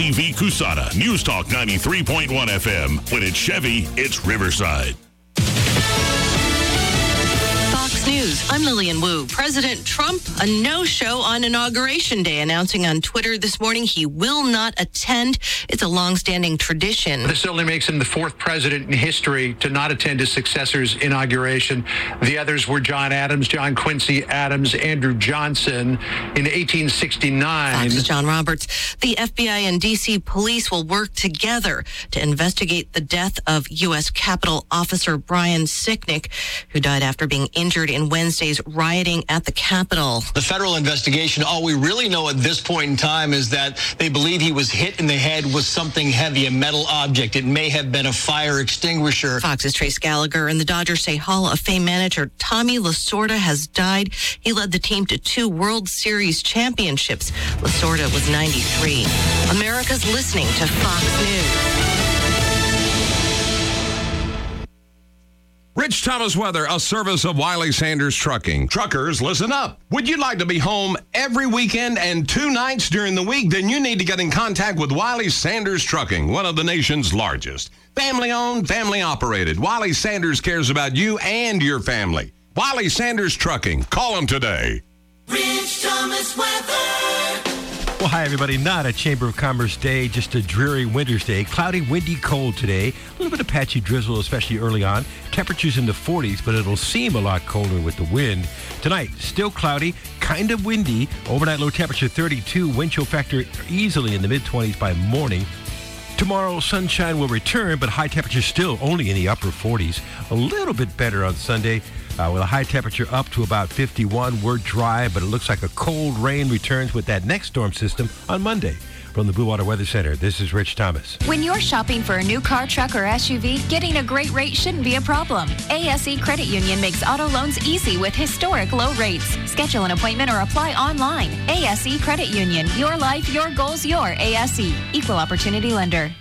EV Cusada, News Talk 93.1 FM. When it's Chevy, it's Riverside. Fox News, I'm Lillian Wu. President Trump, a no-show on Inauguration Day, announcing on Twitter this morning he will not attend. It's a long-standing tradition. This only makes him the fourth president in history to not attend his successor's inauguration. The others were John Adams, John Quincy Adams, Andrew Johnson in 1869. Fox's John Roberts. The FBI and D.C. police will work together to investigate the death of U.S. Capitol Officer Brian Sicknick, who died after being injured in Wednesday's rioting at the Capitol. The federal investigation, all we really know at this point in time is that they believe he was hit in the head with something heavy, a metal object. It may have been a fire extinguisher. Fox's Trace Gallagher and the Dodgers say Hall of Fame manager Tommy Lasorda has died. He led the team to 2 World Series championships. Lasorda was 93. America's listening to Fox News. Rich Thomas weather, a service of Wiley Sanders Trucking. Truckers, listen up. Would you like to be home every weekend and 2 nights during the week? Then you need to get in contact with Wiley Sanders Trucking, one of the nation's largest. Family-owned, family-operated. Wiley Sanders cares about you and your family. Wiley Sanders Trucking. Call them today. Rich Thomas weather. Well, hi, everybody. Not a Chamber of Commerce day, just a dreary winter's day. Cloudy, windy, cold today. A little bit of patchy drizzle, especially early on. Temperatures in the 40s, but it'll seem a lot colder with the wind. Tonight, still cloudy, kind of windy. Overnight low temperature 32. Wind chill factor easily in the mid-20s by morning. Tomorrow, sunshine will return, but high temperature still only in the upper 40s. A little bit better on Sunday. With a high temperature up to about 51. We're dry, but it looks like a cold rain returns with that next storm system on Monday. From the Blue Water Weather Center, this is Rich Thomas. When you're shopping for a new car, truck, or SUV, getting a great rate shouldn't be a problem. ASE Credit Union makes auto loans easy with historic low rates. Schedule an appointment or apply online. ASE Credit Union. Your life, your goals, your ASE. Equal Opportunity Lender.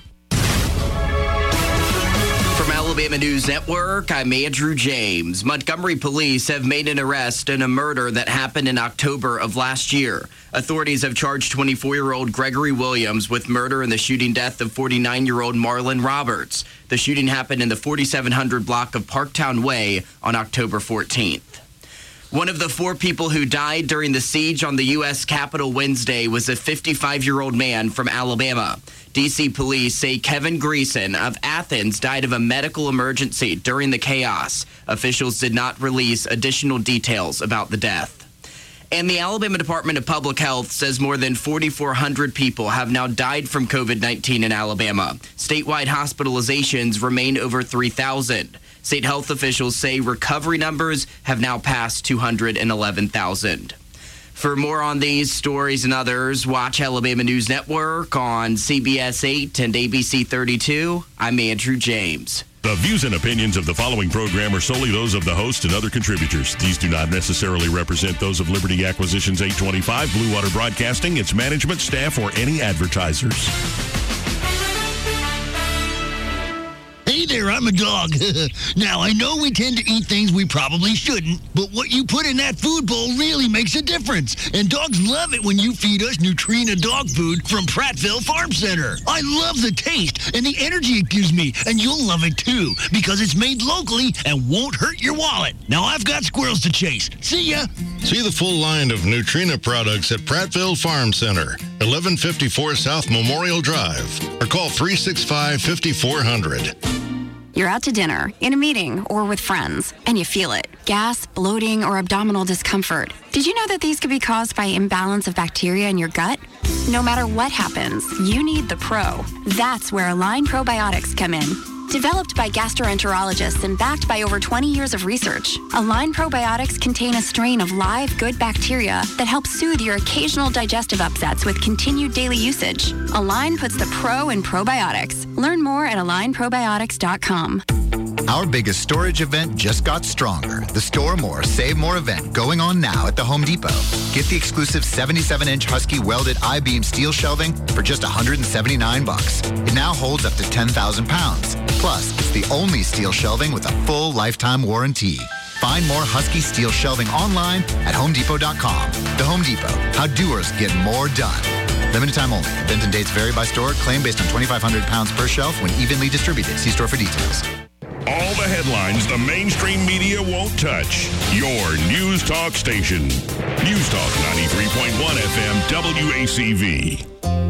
From Alabama News Network, I'm Andrew James. Montgomery police have made an arrest in a murder that happened in October of last year. Authorities have charged 24-year-old Gregory Williams with murder in the shooting death of 49-year-old Marlon Roberts. The shooting happened in the 4700 block of Parktown Way on October 14th. One of the 4 people who died during the siege on the U.S. Capitol Wednesday was a 55-year-old man from Alabama. D.C. police say Kevin Greason of Athens died of a medical emergency during the chaos. Officials did not release additional details about the death. And the Alabama Department of Public Health says more than 4,400 people have now died from COVID-19 in Alabama. Statewide hospitalizations remain over 3,000. State health officials say recovery numbers have now passed 211,000. For more on these stories and others, watch Alabama News Network on CBS 8 and ABC 32. I'm Andrew James. The views and opinions of the following program are solely those of the host and other contributors. These do not necessarily represent those of Liberty Acquisitions 825, Blue Water Broadcasting, its management, staff, or any advertisers. Hey there, I'm a dog. Now, I know we tend to eat things we probably shouldn't, but what you put in that food bowl really makes a difference. And dogs love it when you feed us Nutrena dog food from Prattville Farm Center. I love the taste and the energy it gives me, and you'll love it too, because it's made locally and won't hurt your wallet. Now, I've got squirrels to chase. See ya. See the full line of Nutrena products at Prattville Farm Center, 1154 South Memorial Drive, or call 365-5400. You're out to dinner, in a meeting, or with friends, and you feel it. Gas, bloating, or abdominal discomfort. Did you know that these could be caused by imbalance of bacteria in your gut? No matter what happens, you need the Pro. That's where Align Probiotics come in. Developed by gastroenterologists and backed by over 20 years of research, Align Probiotics contain a strain of live good bacteria that helps soothe your occasional digestive upsets with continued daily usage. Align puts the Pro in probiotics. Learn more at alignprobiotics.com. Our biggest storage event just got stronger. The Store More, Save More event going on now at the Home Depot. Get the exclusive 77-inch Husky welded I-beam steel shelving for just $179. It now holds up to 10,000 pounds. Plus, it's the only steel shelving with a full lifetime warranty. Find more Husky steel shelving online at HomeDepot.com. The Home Depot, how doers get more done. Limited time only. Event and dates vary by store. Claim based on 2,500 pounds per shelf when evenly distributed. See store for details. All the headlines the mainstream media won't touch. Your News Talk station. News Talk 93.1 FM WACV.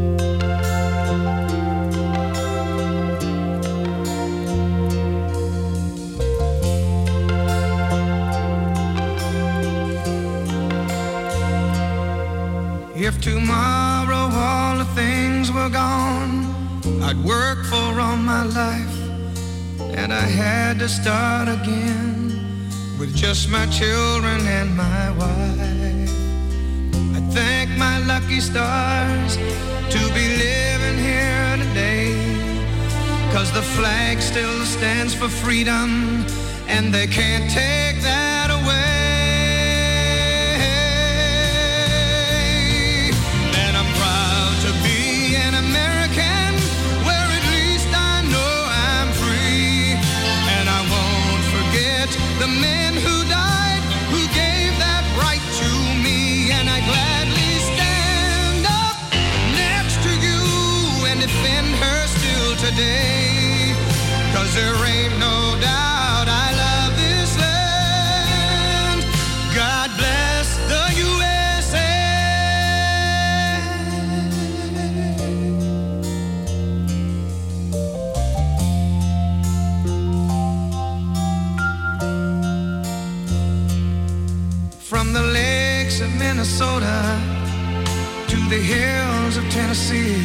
If tomorrow all the things were gone I'd worked for all my life, and I had to start again with just my children and my wife. I thank my lucky stars to be living here today, 'cause the flag still stands for freedom, and they can't take that away. And I'm proud to be an American, where at least I know I'm free. And I won't forget the men who died, who gave that right to me. And I gladly stand up next to you and defend her still today, 'cause there ain't no doubt I love this land. God bless the USA. From the lakes of Minnesota to the hills of Tennessee,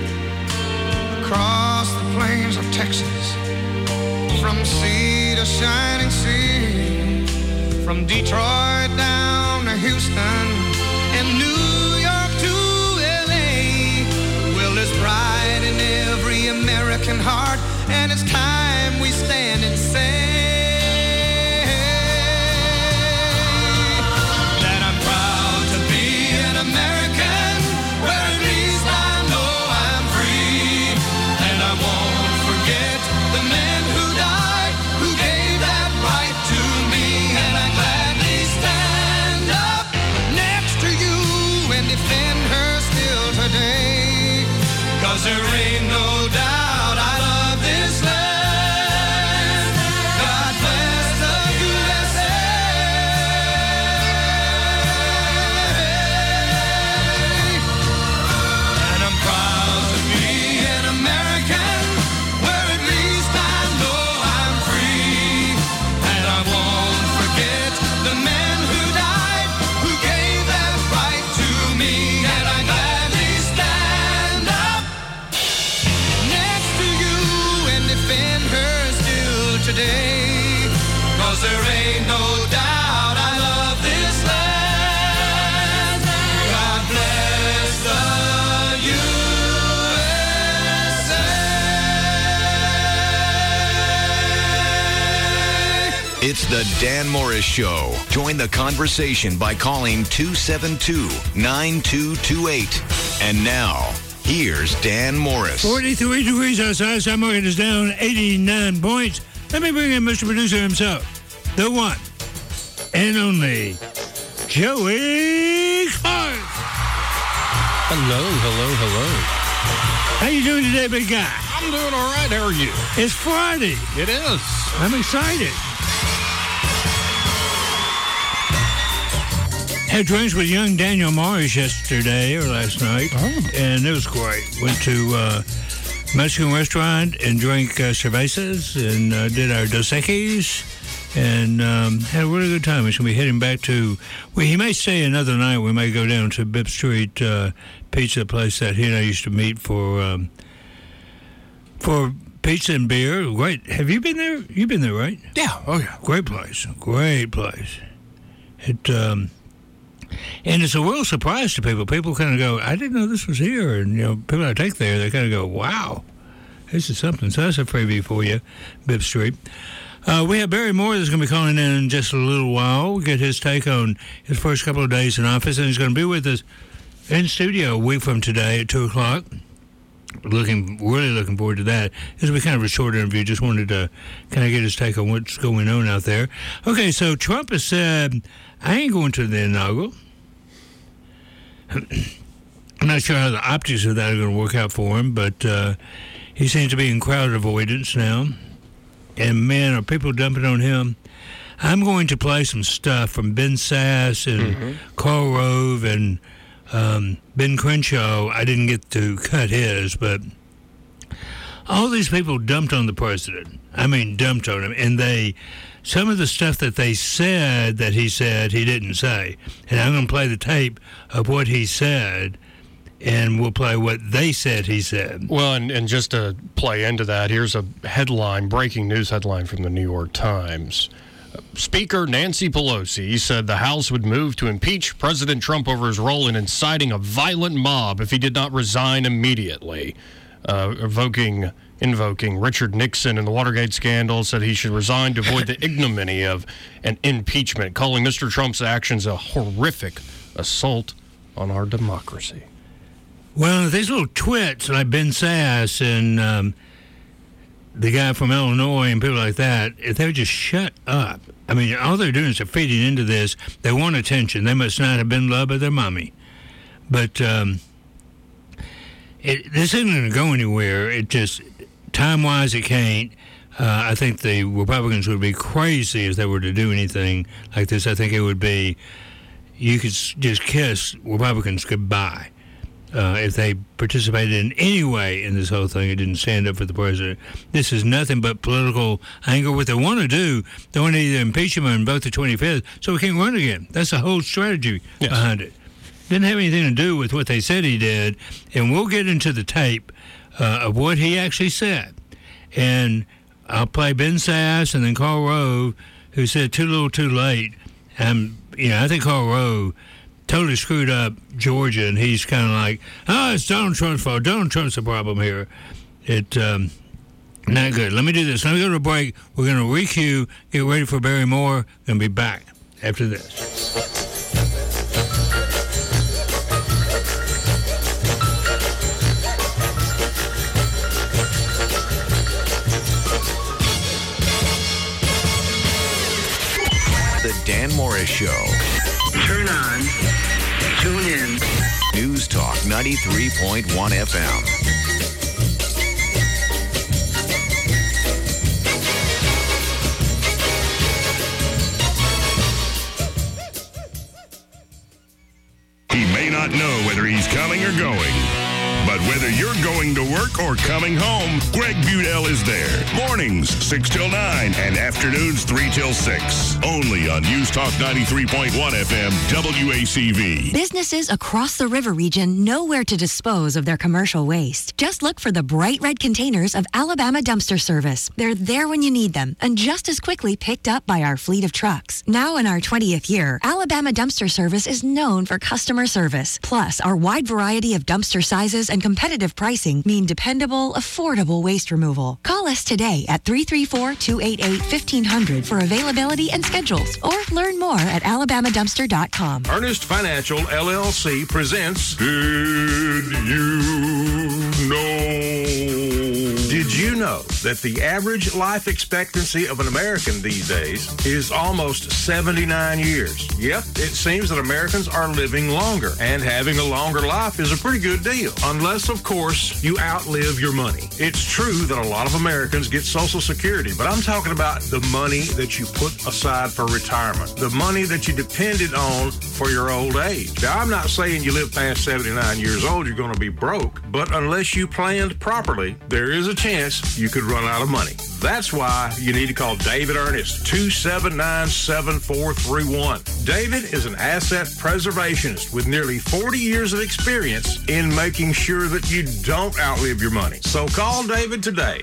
across the plains of Texas, from sea to shining sea, from Detroit down to Houston and New York to LA. Well, there's pride in every American heart, and it's time we stand and say that I'm proud to be an American, where at least I know I'm free. And I won't forget the men who died, who gave that right to me. And I gladly stand up next to you and defend her still today, 'cause there ain't no doubt I love this land. God bless the USA. And I'm proud to be an American, where at least I know I'm free. And I won't forget the men who died, who gave that right to me. And I gladly stand up next to you and defend her still today, 'cause there ain't no doubt I love this land. God bless the USA. It's the Dan Morris Show. Join the conversation by calling 272-9228. And now, here's Dan Morris. 43 degrees outside. Stock market is down 89 points. Let me bring in Mr. Producer himself, the one and only Joey Clark. Hello. How you doing today, big guy? I'm doing all right. How are you? It's Friday. It is. I'm excited. Had drinks with young Daniel Morris yesterday or last night, and it was great. Went to a Mexican restaurant and drank cervezas and did our Dos Equis and had a really good time. He's going to be heading back to, well, he may stay another night. We may go down to Bibb Street Pizza, place that he and I used to meet for pizza and beer. Great. Have you been there? You've been there, right? Yeah. Oh, yeah. Great place. Great place. It, and it's a real surprise to people. People kind of go, I didn't know this was here. And, you know, people I take there, they kind of go, wow, this is something. So that's a freebie for you, Bibb Street. We have Barry Moore that's going to be calling in just a little while. We'll get his take on his first couple of days in office. And he's going to be with us in studio a week from today at 2 o'clock. Really looking forward to that. This will be kind of a short interview. Just wanted to kind of get his take on what's going on out there. Okay, so Trump has said, I ain't going to the inaugural. I'm not sure how the optics of that are going to work out for him, but he seems to be in crowd avoidance now. And, man, are people dumping on him? I'm going to play some stuff from Ben Sass and Karl Rove and Ben Crenshaw. I didn't get to cut his, but all these people dumped on the president. I mean, dumped on him. And some of the stuff that they said that he said, he didn't say. And I'm going to play the tape of what he said, and we'll play what they said he said. Well, and just to play into that, here's a headline, breaking news headline from the New York Times. Speaker Nancy Pelosi said the House would move to impeach President Trump over his role in inciting a violent mob if he did not resign immediately. Invoking Richard Nixon in the Watergate scandal, said he should resign to avoid the ignominy of an impeachment, calling Mr. Trump's actions a horrific assault on our democracy. Well, these little twits like Ben Sass and the guy from Illinois and people like that, if they would just shut up. I mean, all they're doing is they're feeding into this. They want attention. They must not have been loved by their mommy. But this isn't going to go anywhere. It just, time-wise, it can't. I think the Republicans would be crazy if they were to do anything like this. I think it would be, you could just kiss Republicans goodbye. If they participated in any way in this whole thing, it didn't stand up for the president. This is nothing but political anger. What they want to do, they want to either impeach him or invoke the 25th so he can't run again. That's the whole strategy behind it. Didn't have anything to do with what they said he did, and we'll get into the tape of what he actually said. And I'll play Ben Sass and then Karl Rove, who said too little too late. I think Karl Rove totally screwed up Georgia, and he's kind of like, it's Donald Trump's fault. Donald Trump's the problem here. Not good. Let me do this. Let me go to a break. We're going to re-cue, get ready for Barry Moore. Going to be back after this. The Dan Morris Show. Turn on. Tune in. News Talk 93.1 FM. He may not know whether he's coming or going, but whether you're going to work or coming home, Greg Budell is there. Mornings, 6 till 9, and afternoons, 3 till 6. Only on News Talk 93.1 FM, WACV. Businesses across the river region know where to dispose of their commercial waste. Just look for the bright red containers of Alabama Dumpster Service. They're there when you need them, and just as quickly picked up by our fleet of trucks. Now in our 20th year, Alabama Dumpster Service is known for customer service. Plus, our wide variety of dumpster sizes and competitive pricing mean dependable, affordable waste removal. Call us today at 334-288-1500 for availability and schedules, or learn more at alabamadumpster.com. Ernest Financial LLC presents Did You Know? Did you know that the average life expectancy of an American these days is almost 79 years? Yep, it seems that Americans are living longer, and having a longer life is a pretty good deal, unless, of course, you outlive your money. It's true that a lot of Americans get Social Security, but I'm talking about the money that you put aside for retirement, the money that you depended on for your old age. Now, I'm not saying you live past 79 years old, you're going to be broke, but unless you planned properly, there is a chance you could run out of money. That's why you need to call David Ernest, 279-7431. David is an asset preservationist with nearly 40 years of experience in making sure that you don't outlive your money. So call David today,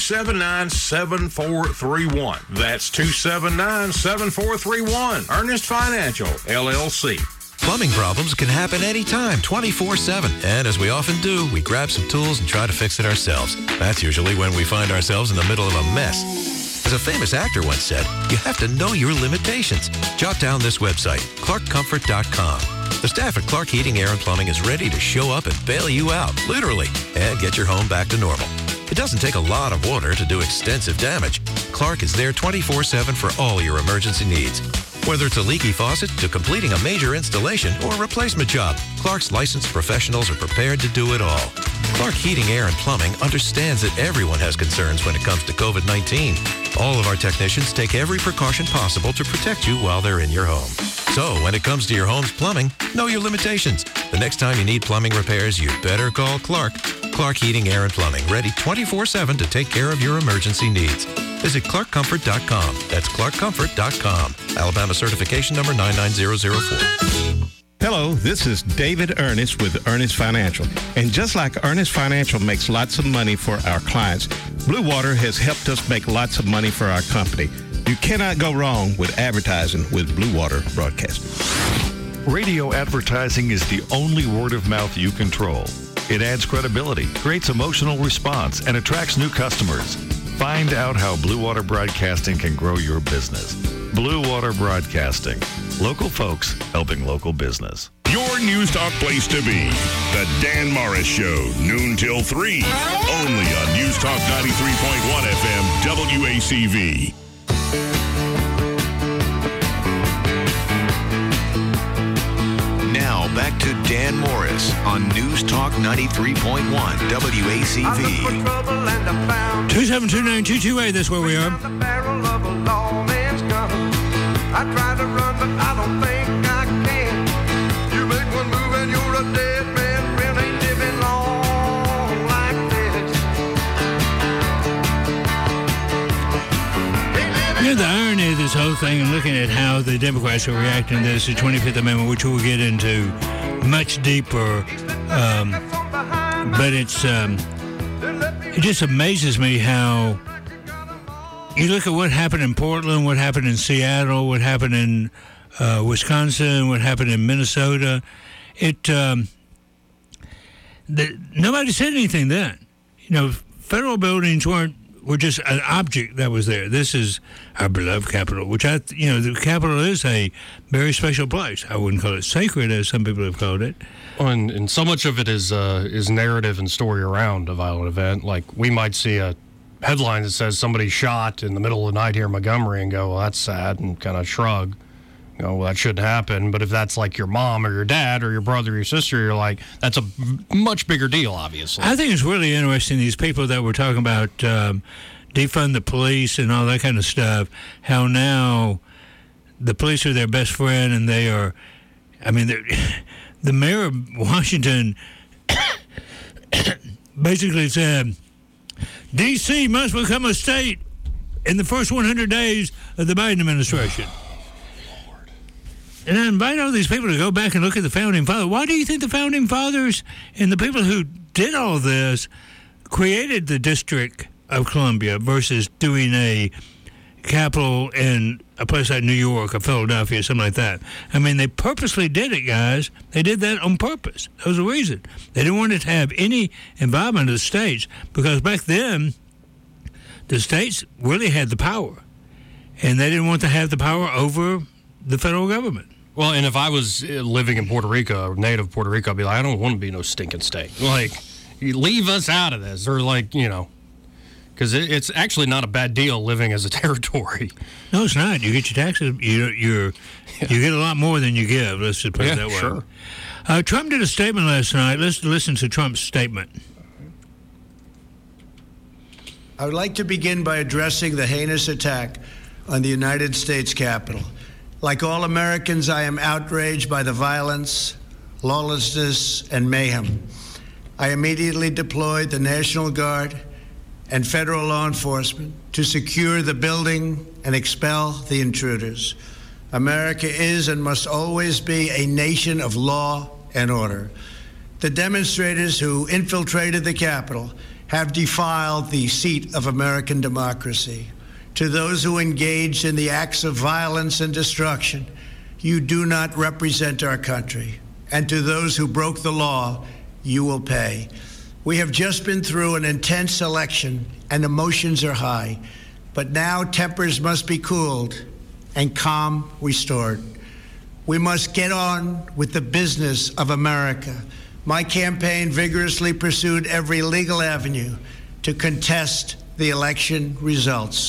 279-7431. That's 279-7431. Ernest Financial, LLC. Plumbing problems can happen anytime, 24/7. And as we often do, we grab some tools and try to fix it ourselves. That's usually when we find ourselves in the middle of a mess. As a famous actor once said, you have to know your limitations. Jot down this website, clarkcomfort.com. The staff at Clark Heating, Air, and Plumbing is ready to show up and bail you out, literally, and get your home back to normal. It doesn't take a lot of water to do extensive damage. Clark is there 24/7 for all your emergency needs. Whether it's a leaky faucet to completing a major installation or a replacement job, Clark's licensed professionals are prepared to do it all. Clark Heating, Air, and Plumbing understands that everyone has concerns when it comes to COVID-19. All of our technicians take every precaution possible to protect you while they're in your home. So when it comes to your home's plumbing, know your limitations. The next time you need plumbing repairs, you better call Clark. Clark Heating, Air, and Plumbing, ready 24/7 to take care of your emergency needs. Visit clarkcomfort.com. That's clarkcomfort.com. Alabama certification number 99004. Hello, this is David Ernest with Ernest Financial. And just like Ernest Financial makes lots of money for our clients, Blue Water has helped us make lots of money for our company. You cannot go wrong with advertising with Blue Water Broadcasting. Radio advertising is the only word of mouth you control. It adds credibility, creates emotional response, and attracts new customers. Find out how Blue Water Broadcasting can grow your business. Blue Water Broadcasting. Local folks helping local business. Your News Talk place to be. The Dan Morris Show, noon till 3. Only on News Talk 93.1 FM, WACV. Now back to Dan Morris on News Talk 93.1 WACV. 2729228, that's where we are. I try to run, but I don't think I can. You make one move and you're a dead man. Friend ain't living long like this. You know, the irony of this whole thing, and looking at how the Democrats are reacting to this, the 25th Amendment, which we'll get into much deeper, but it just amazes me how you look at what happened in Portland, what happened in Seattle, what happened in Wisconsin, what happened in Minnesota. Nobody said anything then. You know, federal buildings were just an object that was there. This is our beloved Capitol, which the Capitol is a very special place. I wouldn't call it sacred, as some people have called it. And so much of it is narrative and story around a violent event. Like, we might see a headline that says somebody shot in the middle of the night here in Montgomery and go, well, that's sad, and kind of shrug. You know, well, that shouldn't happen. But if that's like your mom or your dad or your brother or your sister, you're like, that's a much bigger deal, obviously. I think it's really interesting, these people that were talking about defund the police and all that kind of stuff, how now the police are their best friend, and they are, the mayor of Washington basically said, D.C. must become a state in the first 100 days of the Biden administration. And I invite all these people to go back and look at the Founding Fathers. Why do you think the Founding Fathers and the people who did all this created the District of Columbia versus doing a capital in a place like New York or Philadelphia, something like that? I mean, they purposely did it, guys. They did that on purpose. That was the reason. They didn't want it to have any involvement of the states, because back then, the states really had the power, and they didn't want to have the power over the federal government. Well, and if I was living in Puerto Rico, or native Puerto Rico, I'd be like, I don't want to be no stinking state. Like, you leave us out of this, or like, because it's actually not a bad deal living as a territory. No, it's not. You get your taxes. You get a lot more than you give. Let's just put it that way. Sure. Trump did a statement last night. Let's listen to Trump's statement. I would like to begin by addressing the heinous attack on the United States Capitol. Like all Americans, I am outraged by the violence, lawlessness, and mayhem. I immediately deployed the National Guard and federal law enforcement to secure the building and expel the intruders. America is and must always be a nation of law and order. The demonstrators who infiltrated the Capitol have defiled the seat of American democracy. To those who engaged in the acts of violence and destruction, you do not represent our country. And to those who broke the law, you will pay. We have just been through an intense election and emotions are high, but now tempers must be cooled and calm restored. We must get on with the business of America. My campaign vigorously pursued every legal avenue to contest the election results.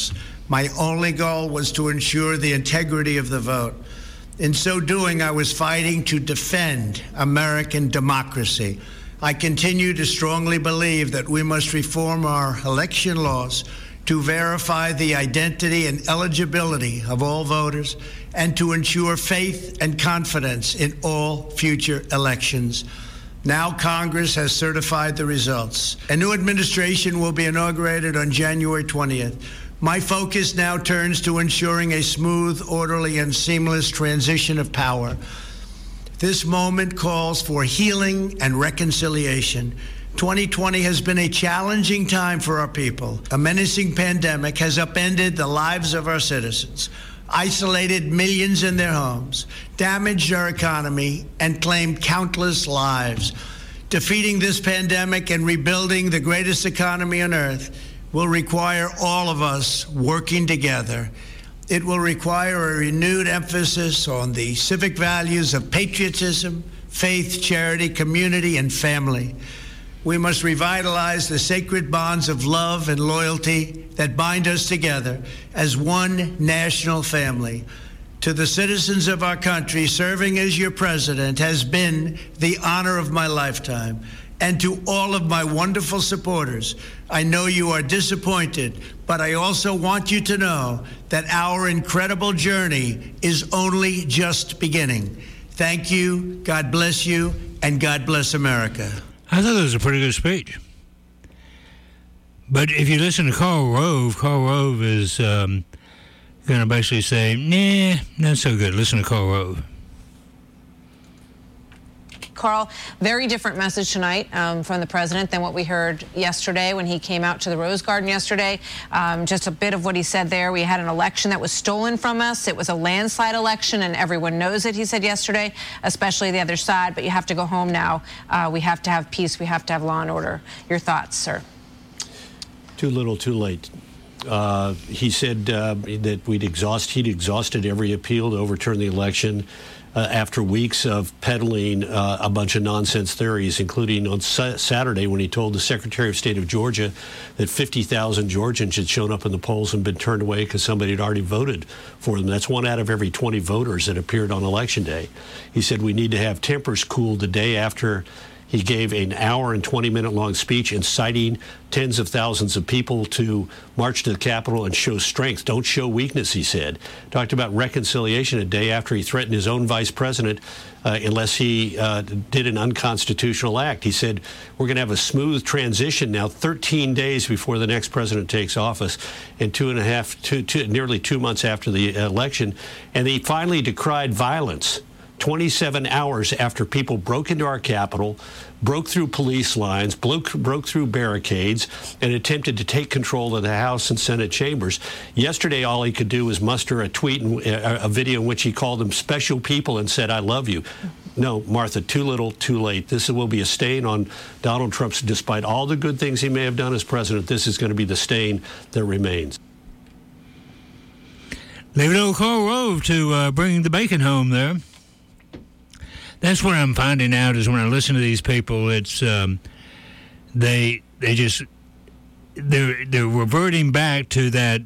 My only goal was to ensure the integrity of the vote. In so doing, I was fighting to defend American democracy. I continue to strongly believe that we must reform our election laws to verify the identity and eligibility of all voters and to ensure faith and confidence in all future elections. Now Congress has certified the results. A new administration will be inaugurated on January 20th. My focus now turns to ensuring a smooth, orderly, and seamless transition of power. This moment calls for healing and reconciliation. 2020 has been a challenging time for our people. A menacing pandemic has upended the lives of our citizens, isolated millions in their homes, damaged our economy, and claimed countless lives. Defeating this pandemic and rebuilding the greatest economy on earth will require all of us working together. It will require a renewed emphasis on the civic values of patriotism, faith, charity, community, and family. We must revitalize the sacred bonds of love and loyalty that bind us together as one national family. To the citizens of our country, serving as your president has been the honor of my lifetime. And to all of my wonderful supporters, I know you are disappointed, but I also want you to know that our incredible journey is only just beginning. Thank you, God bless you, and God bless America. I thought that was a pretty good speech. But if you listen to Karl Rove is going to basically say, nah, not so good. Listen to Karl Rove. Karl, very different message tonight from the president than what we heard yesterday when he came out to the Rose Garden yesterday. Just a bit of what he said there. We had an election that was stolen from us. It was a landslide election, and everyone knows it, he said yesterday, especially the other side. But you have to go home now. We have to have peace. We have to have law and order. Your thoughts, sir? Too little, too late. He said that he'd exhausted every appeal to overturn the election. After weeks of peddling a bunch of nonsense theories, including on Saturday when he told the Secretary of State of Georgia that 50,000 Georgians had shown up in the polls and been turned away because somebody had already voted for them. That's 1 out of every 20 voters that appeared on Election Day. He said we need to have tempers cooled the day after he gave an hour and 20-minute long speech inciting tens of thousands of people to march to the Capitol and show strength. Don't show weakness, he said. Talked about reconciliation a day after he threatened his own vice president unless he did an unconstitutional act. He said, we're going to have a smooth transition now 13 days before the next president takes office and nearly 2 months after the election. And he finally decried violence 27 hours after people broke into our Capitol, broke through police lines, broke through barricades, and attempted to take control of the House and Senate chambers. Yesterday, all he could do was muster a tweet and a video in which he called them special people and said, I love you. No, Martha, too little, too late. This will be a stain on Donald Trump's, despite all the good things he may have done as president, this is going to be the stain that remains. Leave it old Karl Rove to bring the bacon home there. That's what I'm finding out is when I listen to these people, it's they're reverting back to that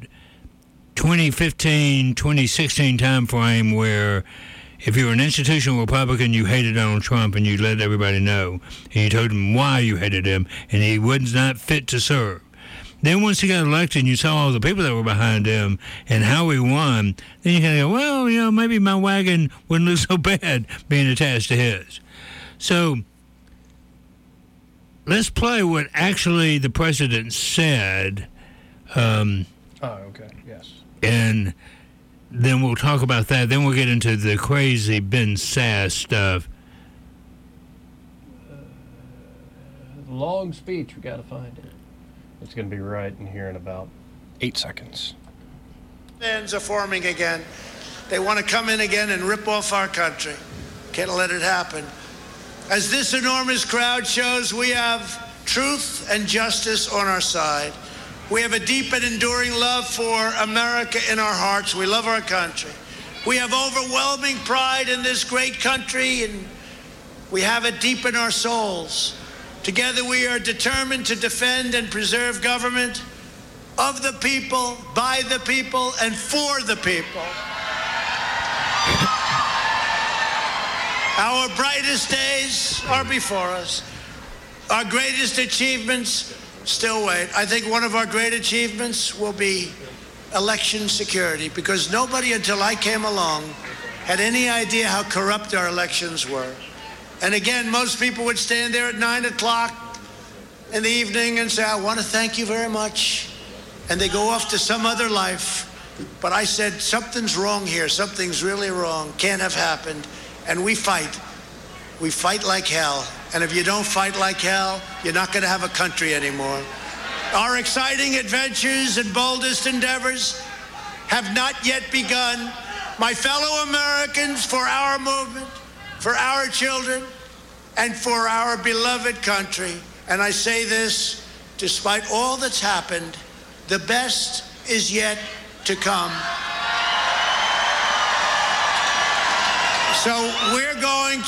2015, 2016 time frame where if you were an institutional Republican, you hated Donald Trump and you let everybody know. And you told him why you hated him and he was not fit to serve. Then once he got elected and you saw all the people that were behind him and how he won, then you kind of go, well, maybe my wagon wouldn't look so bad being attached to his. So let's play what actually the president said. Okay, yes. And then we'll talk about that. Then we'll get into the crazy Ben Sass stuff. Long speech, we got to find it. It's going to be right in here in about 8 seconds. Fans are forming again. They want to come in again and rip off our country. Can't let it happen. As this enormous crowd shows, we have truth and justice on our side. We have a deep and enduring love for America in our hearts. We love our country. We have overwhelming pride in this great country, and we have it deep in our souls. Together we are determined to defend and preserve government of the people, by the people, and for the people. Our brightest days are before us. Our greatest achievements still wait. I think one of our great achievements will be election security, because nobody until I came along had any idea how corrupt our elections were. And again, most people would stand there at 9 o'clock in the evening and say, I want to thank you very much. And they go off to some other life. But I said, something's wrong here. Something's really wrong. Can't have happened. And we fight. We fight like hell. And if you don't fight like hell, you're not going to have a country anymore. Our exciting adventures and boldest endeavors have not yet begun. My fellow Americans, for our movement, for our children, and for our beloved country. And I say this, despite all that's happened, the best is yet to come. So we're going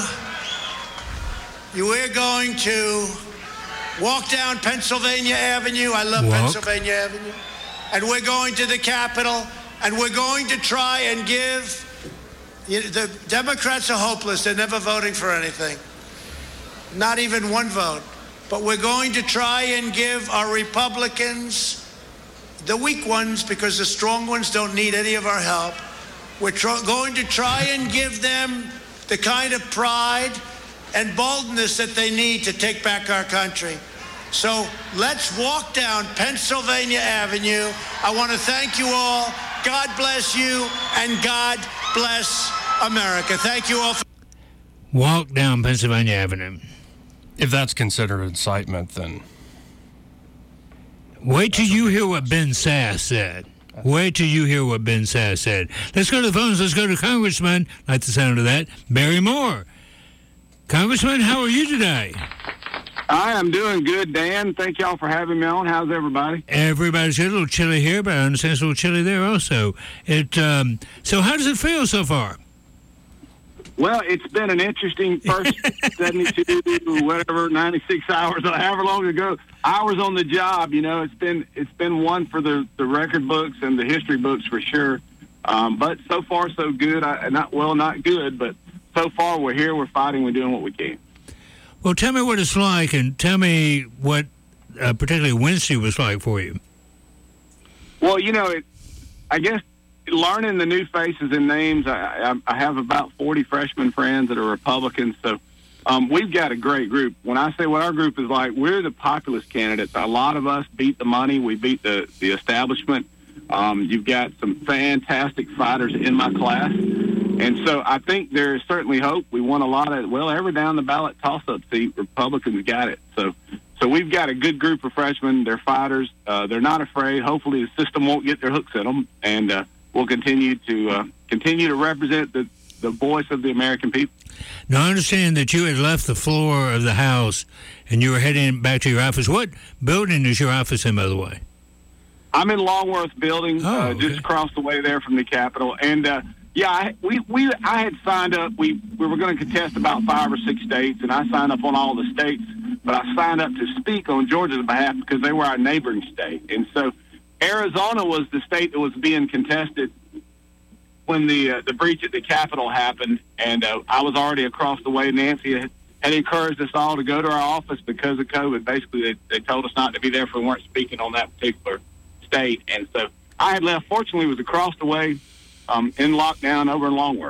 to walk down Pennsylvania Avenue. I love Pennsylvania Avenue. And we're going to the Capitol, and we're going to try and give. The Democrats are hopeless. They're never voting for anything. Not even one vote. But we're going to try and give our Republicans, the weak ones, because the strong ones don't need any of our help. We're going to try and give them the kind of pride and boldness that they need to take back our country. So let's walk down Pennsylvania Avenue. I want to thank you all. God bless you, and God bless America. Thank you all. Walk down Pennsylvania Avenue. If that's considered incitement, then... Wait till you hear what Ben Sass said. Wait till you hear what Ben Sass said. Let's go to the phones. Let's go to Congressman. Like the sound of that. Barry Moore. Congressman, how are you today? I am doing good, Dan. Thank y'all for having me on. How's everybody? Everybody's good. A little chilly here, but I understand it's a little chilly there also. So how does it feel so far? Well, it's been an interesting first 72, 96 hours, or however long ago, hours on the job. You know, it's been one for the record books and the history books for sure. But so far, so good. Not good, but so far we're here, we're fighting, we're doing what we can. Well, tell me what it's like, and tell me what particularly Wednesday was like for you. Well, you know, I guess learning the new faces and names, I have about 40 freshman friends that are Republicans, so we've got a great group. When I say what our group is like, we're the populist candidates. A lot of us beat the money. We beat the establishment. You've got some fantastic fighters in my class. And so I think there is certainly hope. We won a lot of, every down-the-ballot toss-up seat, Republicans got it. So we've got a good group of freshmen. They're fighters. They're not afraid. Hopefully the system won't get their hooks in them, and we'll continue to represent the voice of the American people. Now, I understand that you had left the floor of the House, and you were heading back to your office. What building is your office in, by the way? I'm in Longworth Building, just across the way there from the Capitol. And, I had signed up. We were going to contest about 5 or 6 states, and I signed up on all the states. But I signed up to speak on Georgia's behalf because they were our neighboring state. And so Arizona was the state that was being contested when the breach at the Capitol happened. And I was already across the way. Nancy had encouraged us all to go to our office because of COVID. Basically, they told us not to be there if we weren't speaking on that particular state. And so I had left. Fortunately, it was across the way in lockdown over in Longworth.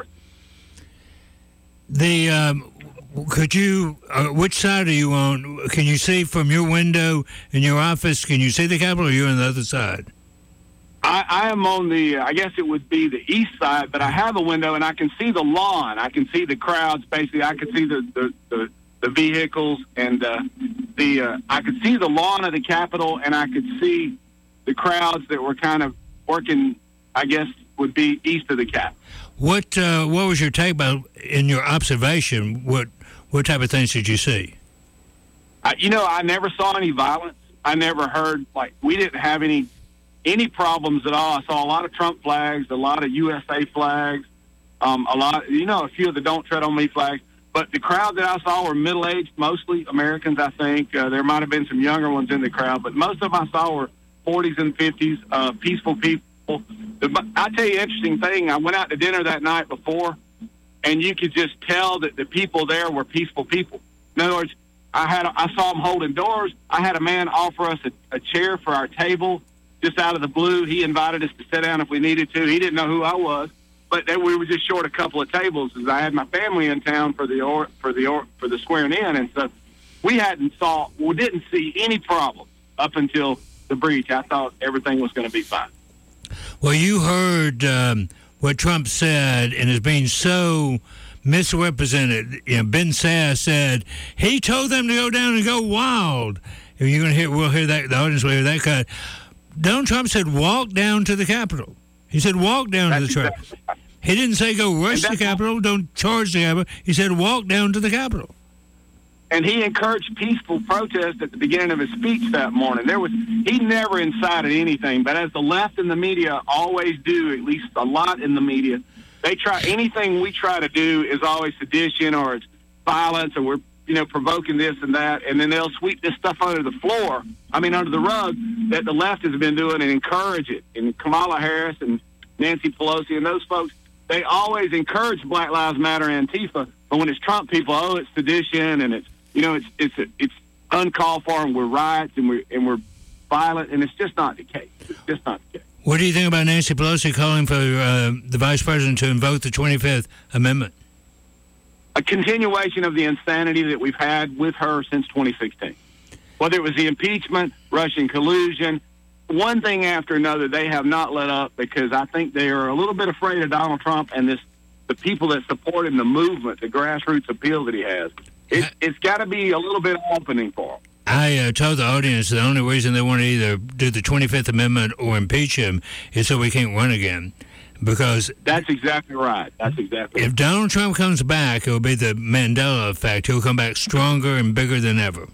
Could you, which side are you on? Can you see from your window in your office, can you see the Capitol, or are you on the other side? I am on I guess it would be the east side, but I have a window and I can see the lawn. I can see the crowds, basically. I can see the vehicles and I could see the lawn of the Capitol, and I could see the crowds that were kind of working, I guess, would be east of the Capitol. What was your take about, in your observation, what type of things did you see? I never saw any violence. I never heard, we didn't have any problems at all. I saw a lot of Trump flags, a lot of USA flags, a few of the Don't Tread on Me flags. But the crowd that I saw were middle-aged, mostly Americans, I think. There might have been some younger ones in the crowd, but most of them I saw were 40s and 50s, peaceful people. I tell you, interesting thing. I went out to dinner that night before, and you could just tell that the people there were peaceful people. In other words, I saw them holding doors. I had a man offer us a chair for our table just out of the blue. He invited us to sit down if we needed to. He didn't know who I was, but we were just short a couple of tables as I had my family in town for the swearing in, and so we didn't see any problem up until the breach. I thought everything was going to be fine. Well, you heard what Trump said, and is being so misrepresented. Ben Sass said he told them to go down and go wild. And you're going to hear, we'll hear that. The audience will hear that cut. Donald Trump said, "Walk down to the Capitol." He said, "Walk down to the Capitol." Exactly. He didn't say go rush the Capitol, don't charge the Capitol. He said, "Walk down to the Capitol." And he encouraged peaceful protest at the beginning of his speech that morning. He never incited anything, but as the left and the media always do, at least a lot in the media, anything we try to do is always sedition or it's violence or we're provoking this and that, and then they'll sweep this stuff under the rug that the left has been doing and encourage it. And Kamala Harris and Nancy Pelosi and those folks, they always encourage Black Lives Matter Antifa, but when it's Trump people, it's sedition and it's uncalled for and we're riots and we're violent, and it's just not the case. It's just not the case. What do you think about Nancy Pelosi calling for the vice president to invoke the 25th Amendment? A continuation of the insanity that we've had with her since 2016. Whether it was the impeachment, Russian collusion, one thing after another, they have not let up because I think they are a little bit afraid of Donald Trump and the people that support him, the movement, the grassroots appeal that he has. It's got to be a little bit opening for him. I told the audience the only reason they want to either do the 25th Amendment or impeach him is so we can't run again. Because that's exactly right. If Donald Trump comes back, it'll be the Mandela effect. He'll come back stronger and bigger than ever.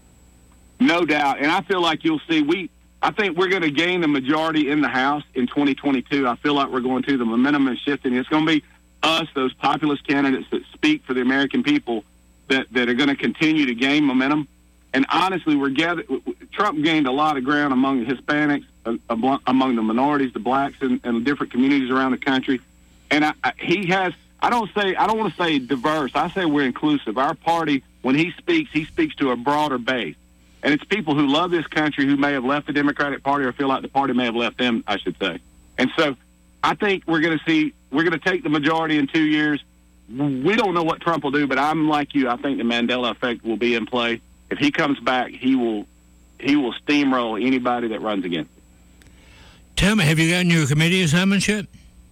No doubt. And I feel like you'll see, I think we're going to gain the majority in the House in 2022. I feel like we're going to. The momentum is shifting. It's going to be us, those populist candidates that speak for the American people, that are going to continue to gain momentum. And honestly, Trump gained a lot of ground among the Hispanics, among the minorities, the blacks, and different communities around the country. And I don't want to say diverse. I say we're inclusive. Our party, when he speaks to a broader base. And it's people who love this country who may have left the Democratic Party or feel like the party may have left them, I should say. And so I think we're going to take the majority in 2 years. We don't know what Trump will do, but I'm like you. I think the Mandela effect will be in play. If he comes back, he will steamroll anybody that runs against him. Tell me, have you gotten your committee assignments yet?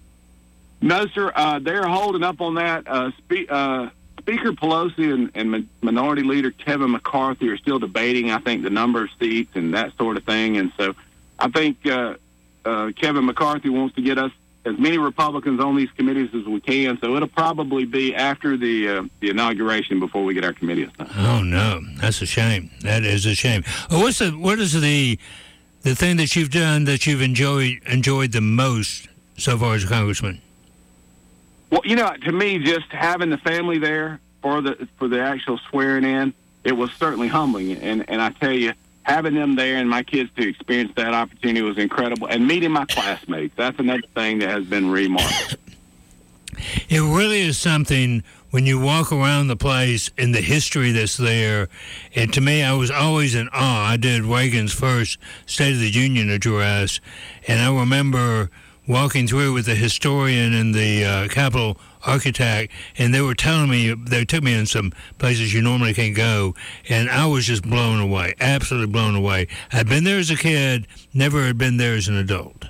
No, sir. They're holding up on that. Speaker Pelosi and Minority Leader Kevin McCarthy are still debating, I think, the number of seats and that sort of thing. And so I think Kevin McCarthy wants to get us as many Republicans on these committees as we can. So it'll probably be after the inauguration before we get our committee assigned. Oh, no. That's a shame. That is a shame. What is the thing that you've done that you've enjoyed the most so far as a congressman? Well, to me, just having the family there for the actual swearing in, it was certainly humbling. And I tell you, having them there and my kids to experience that opportunity was incredible. And meeting my classmates, that's another thing that has been remarkable. It really is something when you walk around the place and the history that's there. And to me, I was always in awe. I did Reagan's first State of the Union address, and I remember walking through with the historian and the Capitol architect, and they were telling me, they took me in some places you normally can't go, and I was just blown away, absolutely blown away. I'd been there as a kid, never had been there as an adult.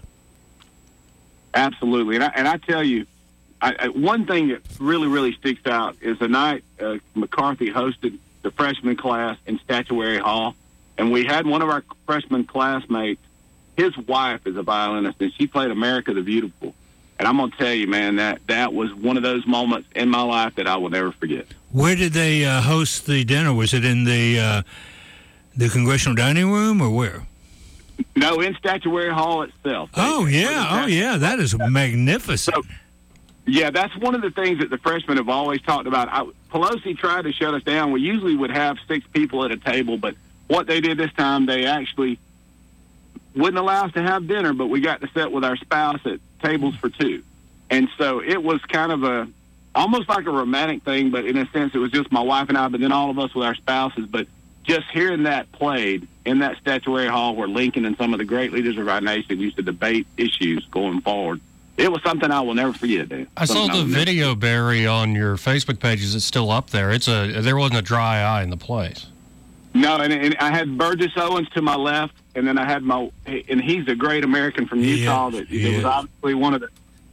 Absolutely. And I tell you, one thing that really, really sticks out is the night McCarthy hosted the freshman class in Statuary Hall, and we had one of our freshman classmates. His wife is a violinist, and she played America the Beautiful. And I'm going to tell you, man, that was one of those moments in my life that I will never forget. Where did they host the dinner? Was it in the Congressional Dining Room or where? No, in Statuary Hall itself. Oh, yeah. That is magnificent. So, yeah, that's one of the things that the freshmen have always talked about. Pelosi tried to shut us down. We usually would have 6 people at a table, but what they did this time, they actually wouldn't allow us to have dinner, but we got to sit with our spouse at tables for two. And so it was kind of almost like a romantic thing, but in a sense it was just my wife and I, but then all of us with our spouses. But just hearing that played in that statuary hall where Lincoln and some of the great leaders of our nation used to debate issues going forward, it was something I will never forget, Dan. I saw the video, Barry, on your Facebook pages. It's still up there. There wasn't a dry eye in the place. No, and I had Burgess Owens to my left, and then I had and he's a great American from Utah that was obviously one of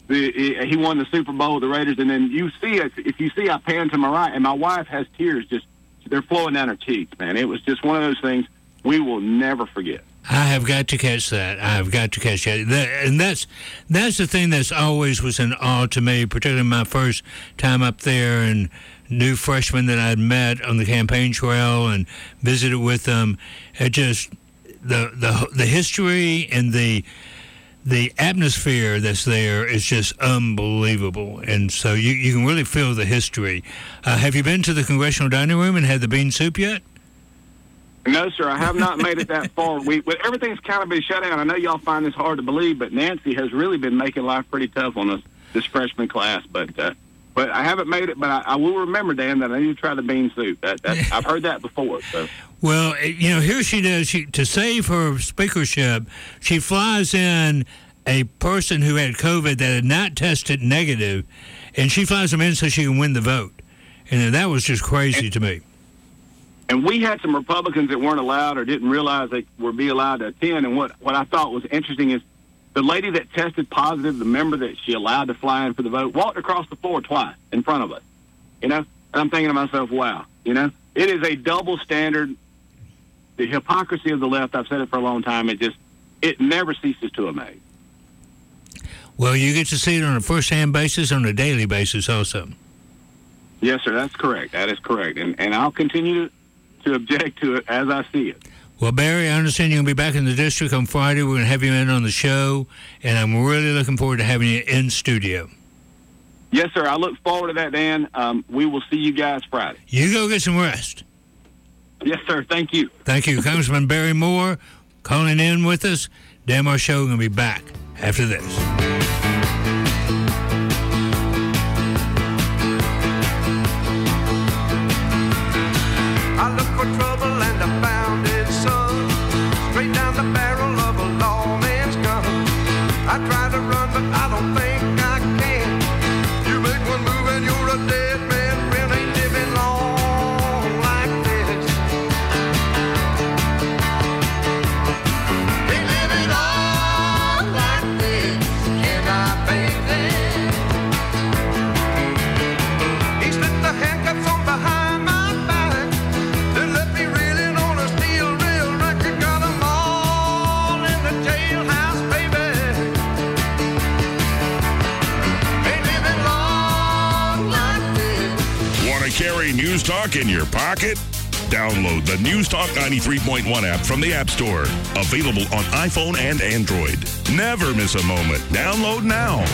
he won the Super Bowl with the Raiders. And then if you see, I pan to my right, and my wife has tears they're flowing down her cheeks, man. It was just one of those things we will never forget. I have got to catch that. And that's the thing that's always was an awe to me, particularly my first time up there and new freshmen that I'd met on the campaign trail and visited with them. It just the history and the atmosphere that's there is just unbelievable, and so you can really feel the history. Have you been to the Congressional Dining Room and had the bean soup yet? No, sir, I have not made it that far. Everything's kind of been shut down. I know y'all find this hard to believe, but Nancy has really been making life pretty tough on us, this freshman class. But I haven't made it, but I will remember, Dan, that I need to try the bean soup. I've heard that before. So. Well, here she does. To save her speakership, she flies in a person who had COVID that had not tested negative, and she flies them in so she can win the vote. And that was just crazy to me. And we had some Republicans that weren't allowed or didn't realize they were being allowed to attend. And what I thought was interesting is the lady that tested positive, the member that she allowed to fly in for the vote, walked across the floor twice in front of us. And I'm thinking to myself, wow, it is a double standard. The hypocrisy of the left, I've said it for a long time, it never ceases to amaze. Well, you get to see it on a first-hand basis, on a daily basis also. Yes, sir, that's correct. That is correct. And I'll continue to object to it as I see it. Well, Barry, I understand you're going to be back in the district on Friday. We're going to have you in on the show, and I'm really looking forward to having you in studio. Yes, sir. I look forward to that, Dan. We will see you guys Friday. You go get some rest. Yes, sir. Thank you. Thank you. Congressman Barry Moore calling in with us. Dan Marshall going to be back after this. I looked for trouble and I found it, son. Straight down the barrel of a lawman's gun. I try to run, but I don't think I can. You make one move and you're a dead man. Friend ain't living long like this. Ain't living long like this. Can I, baby? He slipped the handcuffs on behind my back. Then left me reeling on a steel rail record. Got 'em all in the jailhouse, baby. Ain't living long like this. Want to carry News Talk in your pocket? Download the News Talk 93.1 app from the App Store. Available on iPhone and Android. Never miss a moment. Download now.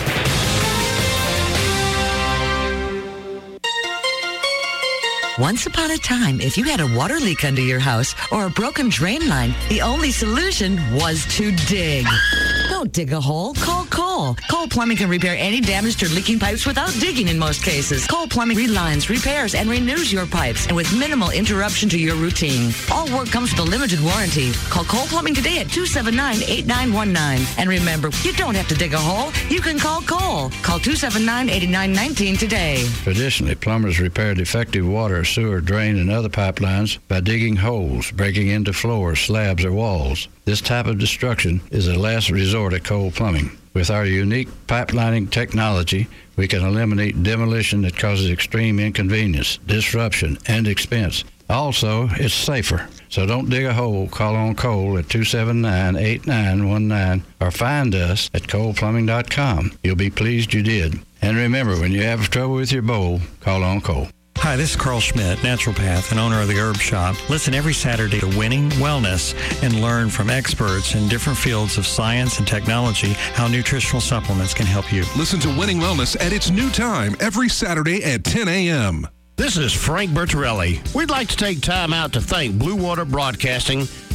Once upon a time, if you had a water leak under your house or a broken drain line, the only solution was to dig. Don't dig a hole. Call Cole. Cole Plumbing can repair any damaged or leaking pipes without digging in most cases. Cole Plumbing relines, repairs, and renews your pipes, and with minimal interruption to your routine. All work comes with a limited warranty. Call Cole Plumbing today at 279-8919. And remember, you don't have to dig a hole. You can call Cole. Call 279-8919 today. Traditionally, plumbers repair defective water, sewer, drain, and other pipelines by digging holes, breaking into floors, slabs, or walls. This type of destruction is a last resort at Cole Plumbing. With our unique pipelining technology, we can eliminate demolition that causes extreme inconvenience, disruption, and expense. Also, it's safer. So don't dig a hole. Call on Cole at 279-8919 or find us at coleplumbing.com. You'll be pleased you did. And remember, when you have trouble with your bowl, call on Cole. Hi, this is Carl Schmidt, naturopath and owner of the Herb Shop. Listen every Saturday to Winning Wellness and learn from experts in different fields of science and technology how nutritional supplements can help you. Listen to Winning Wellness at its new time every Saturday at 10 a.m. This is Frank Bertorelli. We'd like to take time out to thank Blue Water Broadcasting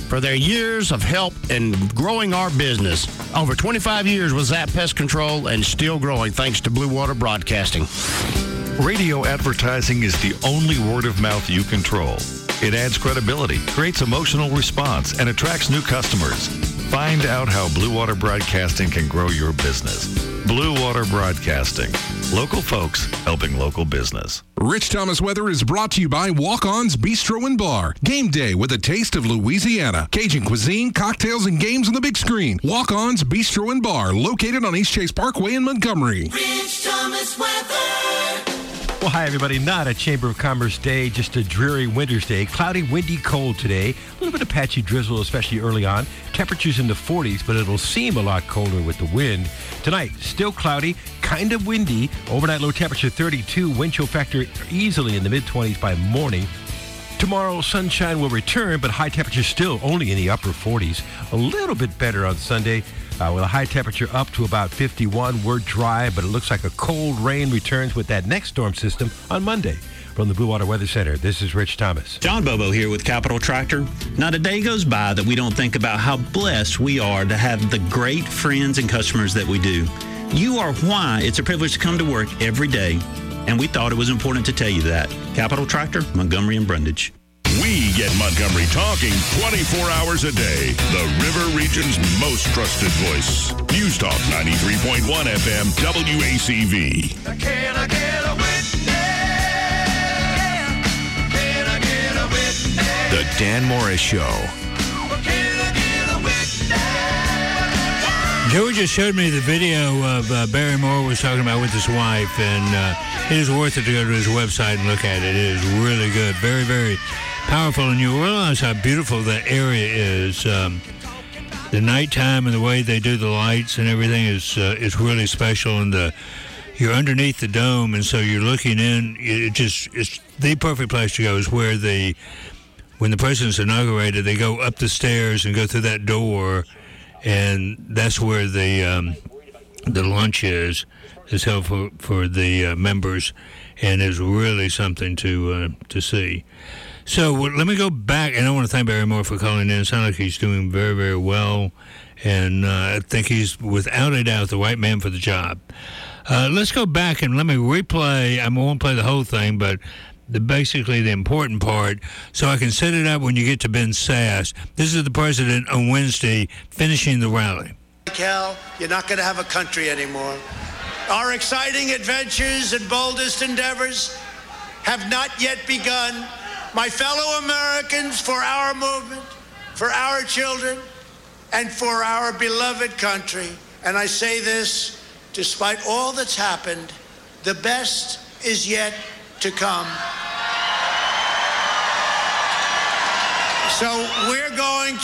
for their years of help in growing our business. Over 25 years with Zap Pest Control and still growing thanks to Blue Water Broadcasting. Radio advertising is the only word of mouth you control. It adds credibility, creates emotional response, and attracts new customers. Find out how Blue Water Broadcasting can grow your business. Blue Water Broadcasting. Local folks helping local business. Rich Thomas Weather is brought to you by Walk-On's Bistro and Bar. Game day with a taste of Louisiana. Cajun cuisine, cocktails, and games on the big screen. Walk-On's Bistro and Bar, located on East Chase Parkway in Montgomery. Rich Thomas Weather. Well, hi, everybody. Not a Chamber of Commerce day, just a dreary winter's day. Cloudy, windy, cold today. A little bit of patchy drizzle, especially early on. Temperatures in the 40s, but it'll seem a lot colder with the wind. Tonight, still cloudy, kind of windy. Overnight low temperature 32. Wind chill factor easily in the mid-20s by morning. Tomorrow, sunshine will return, but high temperature still only in the upper 40s. A little bit better on Sunday. With a high temperature up to about 51. We're dry, but it looks like a cold rain returns with that next storm system on Monday. From the Blue Water Weather Center, this is Rich Thomas. John Bobo here with Capital Tractor. Not a day goes by that we don't think about how blessed we are to have the great friends and customers that we do. You are why it's a privilege to come to work every day, and we thought it was important to tell you that. Capital Tractor, Montgomery and Brundage. We get Montgomery talking 24 hours a day. The River Region's most trusted voice. News Talk 93.1 FM WACV. Can I get a witness? Can I get a witness? The Dan Morris Show. Can I get a witness? Joey just showed me the video of Barry Moore was talking about with his wife, and it is worth it to go to his website and look at it. It is really good. Very, very powerful, and you realize how beautiful that area is. The nighttime and the way they do the lights and everything is really special. And you're underneath the dome, and so you're looking in. It's the perfect place to go. Is where when the president's inaugurated, they go up the stairs and go through that door, and that's where the lunch is held for the members, and is really something to see. So let me go back, and I want to thank Barry Moore for calling in. It sounds like he's doing very, very well, and I think he's, without a doubt, the right man for the job. Let's go back and let me replay. I won't play the whole thing, but basically the important part, so I can set it up when you get to Ben Sasse. This is the president on Wednesday finishing the rally. Cal, you're not going to have a country anymore. Our exciting adventures and boldest endeavors have not yet begun. My fellow Americans, for our movement, for our children, and for our beloved country. And I say this, despite all that's happened, the best is yet to come. So we're going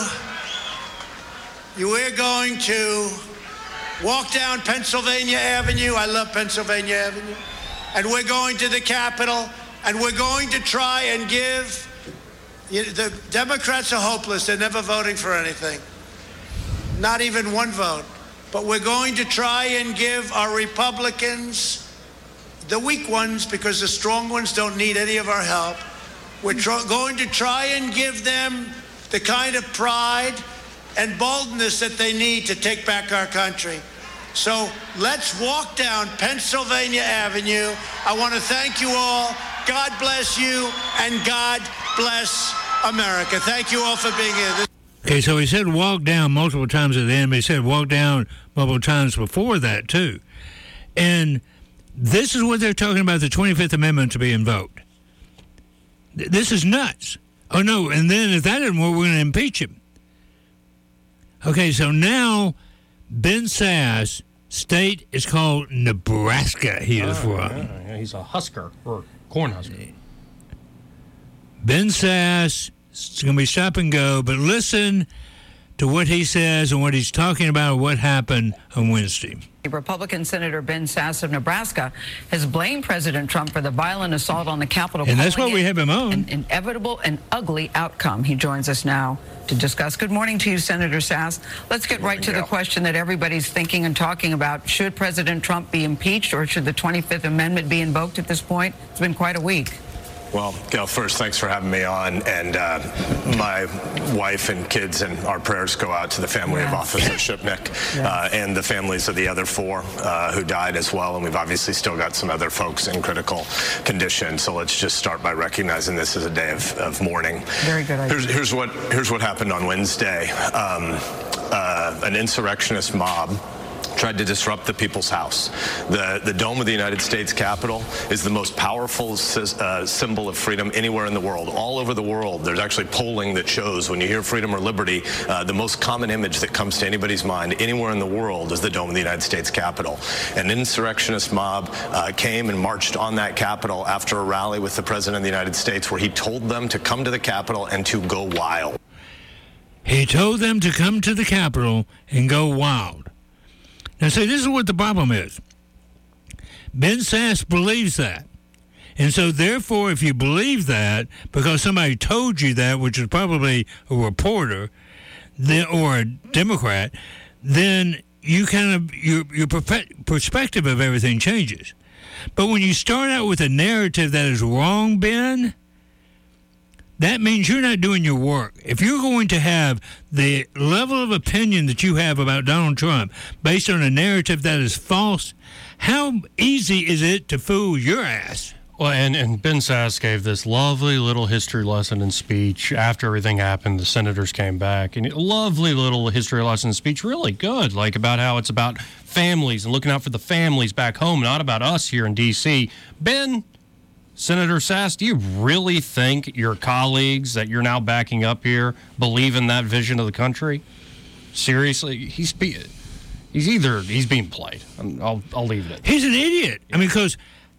to walk down Pennsylvania Avenue. I love Pennsylvania Avenue. And we're going to the Capitol. And we're going to try and give, the Democrats are hopeless. They're never voting for anything. Not even one vote. But we're going to try and give our Republicans, the weak ones, because the strong ones don't need any of our help. We're going to try and give them the kind of pride and boldness that they need to take back our country. So let's walk down Pennsylvania Avenue. I want to thank you all. God bless you, and God bless America. Thank you all for being here. Okay, so he said walk down multiple times at the end, but he said walk down multiple times before that, too. And this is what they're talking about, the 25th Amendment to be invoked. This is nuts. Oh, no, and then if that doesn't work, we're going to impeach him. Okay, so now Ben Sasse, state is called Nebraska he is from. Yeah, he's a Husker, or Cornhusker. Ben Sasse, it's going to be stop and go, but listen to what he says and what he's talking about, what happened on Wednesday. Republican Senator Ben Sasse of Nebraska has blamed President Trump for the violent assault on the Capitol. And that's what we have him on. An inevitable and ugly outcome. He joins us now to discuss. Good morning to you, Senator Sasse. Let's get right to the question that everybody's thinking and talking about. Should President Trump be impeached, or should the 25th Amendment be invoked at this point? It's been quite a week. Well, Gail, first, thanks for having me on. And my wife and kids and our prayers go out to the family of Officer Shipnick and the families of the other 4 who died as well. And we've obviously still got some other folks in critical condition. So let's just start by recognizing this as a day of mourning. Very good idea. Here's what happened on Wednesday. An insurrectionist mob tried to disrupt the People's House. The dome of the United States Capitol is the most powerful symbol of freedom anywhere in the world. All over the world, there's actually polling that shows when you hear freedom or liberty, the most common image that comes to anybody's mind anywhere in the world is the dome of the United States Capitol. An insurrectionist mob came and marched on that Capitol after a rally with the President of the United States where he told them to come to the Capitol and to go wild. He told them to come to the Capitol and go wild. Now, see, this is what the problem is. Ben Sasse believes that. And so, therefore, if you believe that, because somebody told you that, which is probably a reporter or a Democrat, then you kind of, your perspective of everything changes. But when you start out with a narrative that is wrong, Ben, that means you're not doing your work. If you're going to have the level of opinion that you have about Donald Trump based on a narrative that is false, how easy is it to fool your ass? Well, and Ben Sasse gave this lovely little history lesson in speech after everything happened. The senators came back, and a lovely little history lesson in speech, really good, like about how it's about families and looking out for the families back home, not about us here in D.C. Senator Sasse, do you really think your colleagues that you're now backing up here believe in that vision of the country? Seriously, he's being played. I'll leave it. He's an idiot. I mean, because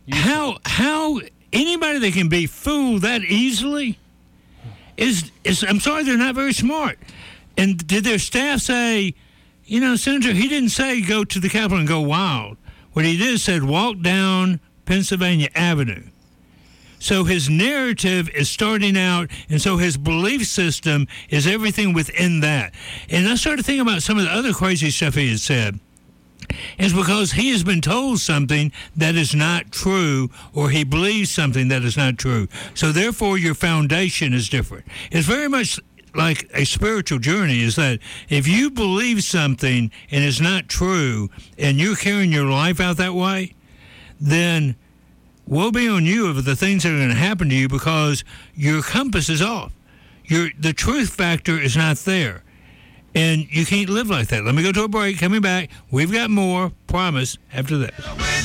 how anybody that can be fooled that easily is I'm sorry, they're not very smart. And did their staff say, Senator, he didn't say go to the Capitol and go wild. What he did said walk down Pennsylvania Avenue. So his narrative is starting out, and so his belief system is everything within that. And I started thinking about some of the other crazy stuff he had said. It's because he has been told something that is not true, or he believes something that is not true. So therefore, your foundation is different. It's very much like a spiritual journey, is that if you believe something and it's not true, and you're carrying your life out that way, then woe be on you of the things that are going to happen to you because your compass is off. The truth factor is not there. And you can't live like that. Let me go to a break. Coming back, we've got more. Promise after this.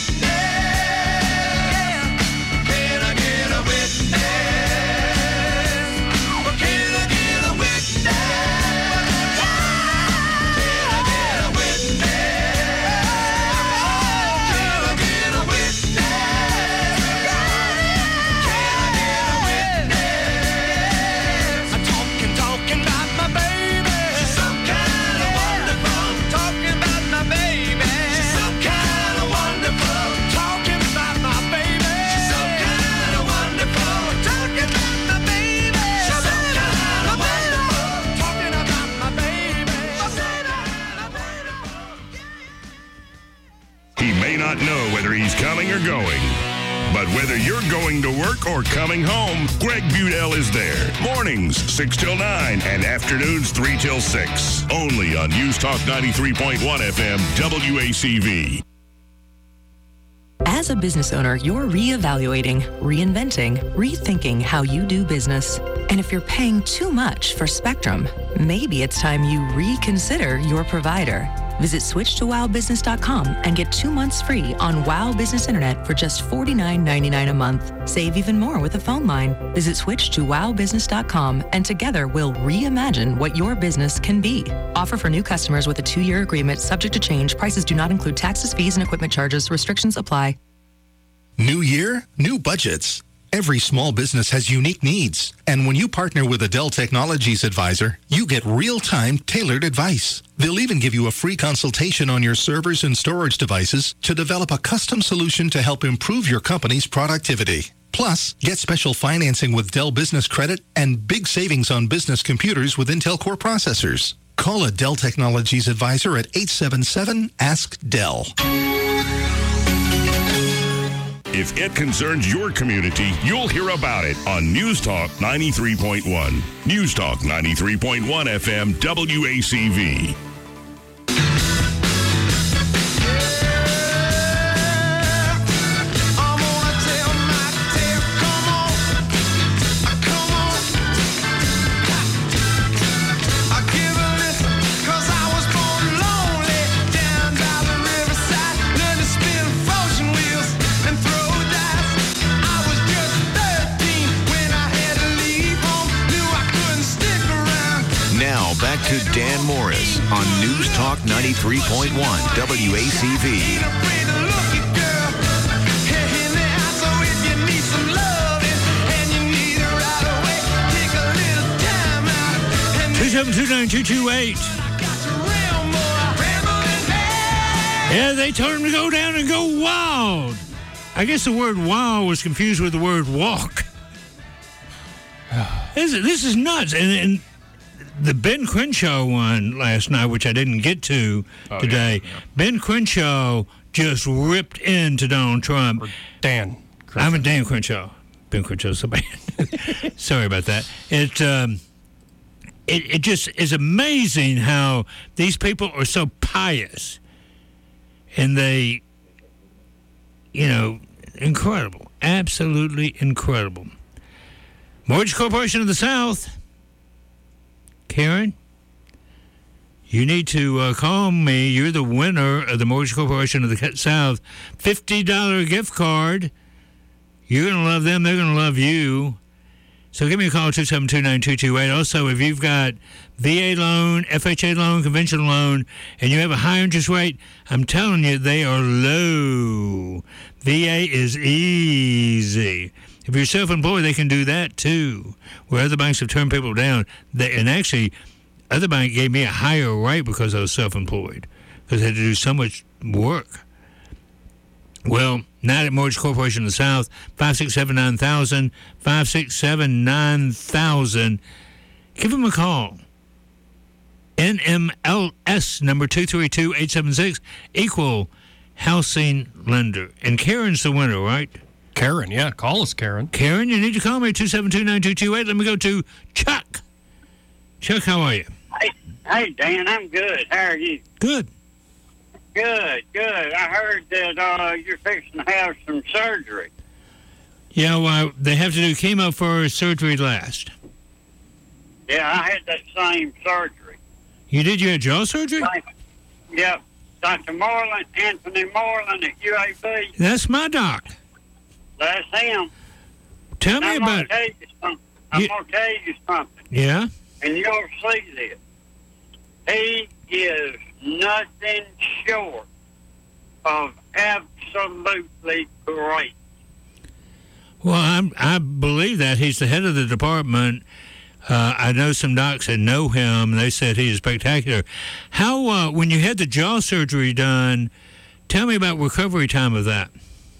Not know whether he's coming or going. But whether you're going to work or coming home, Greg Budell is there. Mornings, 6 till 9, and afternoons, 3 till 6. Only on News Talk 93.1 FM, WACV. As a business owner, you're reevaluating, reinventing, rethinking how you do business. And if you're paying too much for Spectrum, maybe it's time you reconsider your provider. Visit switchtowowbusiness.com and get 2 months free on Wow Business Internet for just $49.99 a month. Save even more with a phone line. Visit switchtowowbusiness.com and together we'll reimagine what your business can be. Offer for new customers with a 2-year agreement subject to change. Prices do not include taxes, fees, and equipment charges. Restrictions apply. New year, new budgets. Every small business has unique needs. And when you partner with a Dell Technologies advisor, you get real-time, tailored advice. They'll even give you a free consultation on your servers and storage devices to develop a custom solution to help improve your company's productivity. Plus, get special financing with Dell Business Credit and big savings on business computers with Intel Core processors. Call a Dell Technologies advisor at 877-ASK-DELL. If it concerns your community, you'll hear about it on News Talk 93.1. News Talk 93.1 FM WACV. Back to Dan Morris on News Talk 93.1 WACV. Yeah, they told him to go down and go wild. I guess the word wild was confused with the word walk. This is nuts. And the Ben Crenshaw one last night, which I didn't get to today, yeah. Ben Crenshaw just ripped into Donald Trump. Or Dan Crenshaw. I'm a Dan Crenshaw. Ben Crenshaw's the band. Sorry about that. It just is amazing how these people are so pious. And they, incredible. Absolutely incredible. Mortgage Corporation of the South. Karen, you need to call me. You're the winner of the Mortgage Corporation of the South $50 gift card. You're going to love them. They're going to love you. So give me a call, 272-9228. Also, if you've got VA loan, FHA loan, conventional loan, and you have a high interest rate, I'm telling you, they are low. VA is easy. If you're self-employed, they can do that too. Where other banks have turned people down, and actually, other bank gave me a higher rate because I was self-employed, because I had to do so much work. Well, not at Mortgage Corporation of the South, 567-9000, 567-9000. Give them a call. NMLS number 232876, Equal Housing Lender. And Karen's the winner, right? Karen, yeah. Call us, Karen. Karen, you need to call me, 272-9228. Let me go to Chuck. Chuck, how are you? Hey, Dan, I'm good. How are you? Good. Good. I heard that you're fixing to have some surgery. Yeah, well, they have to do chemo for surgery last. Yeah, I had that same surgery. You did? You had jaw surgery? Yep. Dr. Moreland, Anthony Moreland at UAB. That's my doc. That's him. Tell me about it. I'm going to tell you something. Yeah? And you'll see this. He is nothing short of absolutely great. Well, I believe that. He's the head of the department. I know some docs that know him. They said he is spectacular. How, when you had the jaw surgery done, tell me about recovery time of that.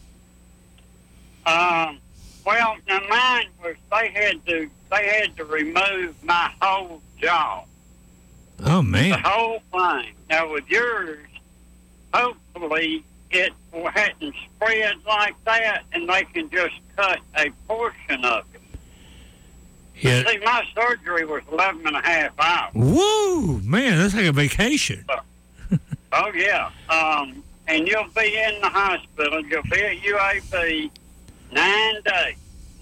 Well, now mine was they had to remove my whole jaw. Oh man! The whole thing. Now with yours, hopefully it hadn't spread like that, and they can just cut a portion of it. Yeah. See, my surgery was 11 and a half hours. Woo, man, that's like a vacation. Oh yeah. And you'll be in the hospital. You'll be at UAB 9 days.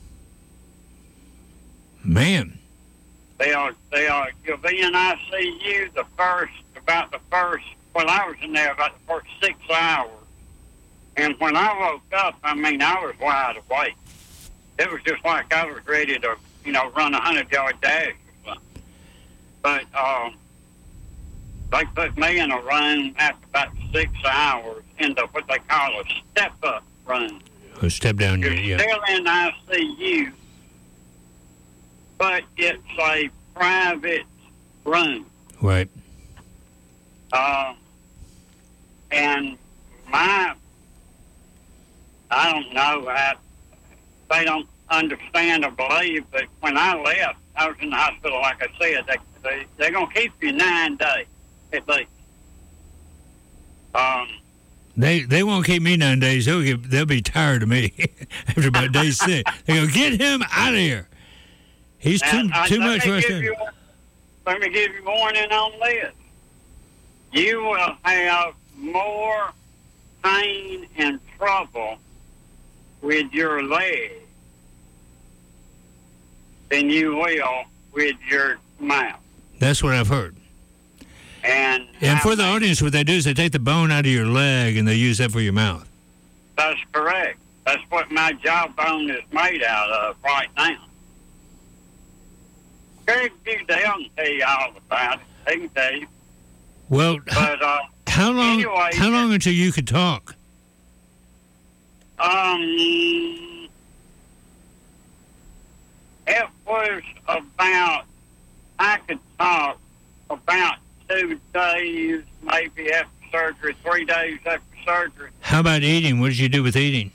Man. You'll be in ICU well, I was in there about the first 6 hours. And when I woke up, I was wide awake. It was just like I was ready to, run a 100-yard dash or something. But they put me in a room after about 6 hours into what they call a step-up room. A step-down You're unit, yeah. still in ICU, but it's a private room. Right. And I don't know, they don't understand or believe, but when I left, I was in the hospital, like I said, they're going to keep you 9 days at least. They won't keep me 9 days. They'll be tired of me after about day 6. They go, get him out of here. He's too much for us. Let me give you warning on this. You will have more pain and trouble with your leg than you will with your mouth. That's what I've heard. And for the audience, what they do is they take the bone out of your leg and they use that for your mouth. That's correct. That's what my jawbone is made out of right now. Greg Dale can tell you all about it. He can tell you. Well, but, how long? Anyway, how long until you could talk? It was about, I could talk about 2 days, maybe after surgery, 3 days after surgery. How about eating? What did you do with eating?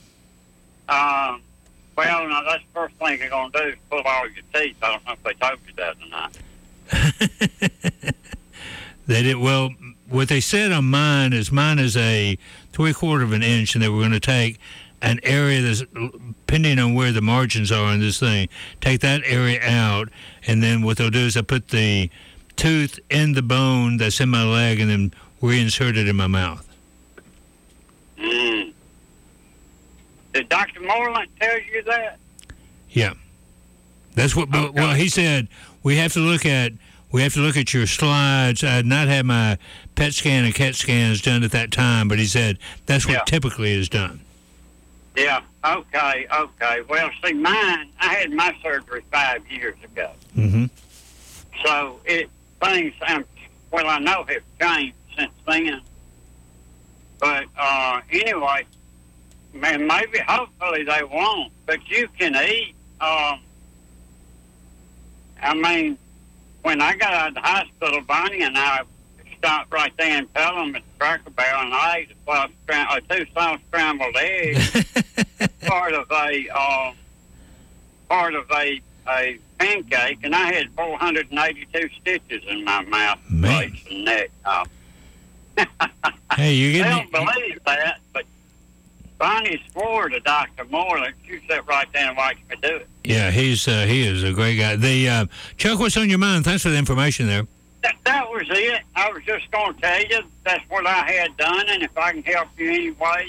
Well, no, that's the first thing they're going to do is pull all your teeth. I don't know if they told you that or not. They did. Well, what they said on mine is a 3/4 of an inch, and they were going to take an area that's, depending on where the margins are in this thing, take that area out, and then what they'll do is they'll put the tooth in the bone that's in my leg and then reinsert it in my mouth. Did Dr. Moreland tell you that? Yeah. That's what, well, he said, we have to look at your slides. I had not had my PET scan and CAT scans done at that time, but he said that's what typically is done. Yeah, okay. Well, see, mine, I had my surgery 5 years ago. Mm-hmm. So things, I know have changed since then. But anyway, maybe, hopefully they won't. But you can eat. When I got out of the hospital, Bonnie and I stopped right there in Pelham at the Cracker Barrel, and I ate two soft scrambled eggs, part of a pancake, and I had 482 stitches in my mouth, face, and neck. Hey, you They don't believe that, but Bonnie swore to Dr. Moreland. She sat right there and watched me do it. Yeah, he is a great guy. Chuck, what's on your mind? Thanks for the information there. That was it. I was just going to tell you that's what I had done, and if I can help you anyway,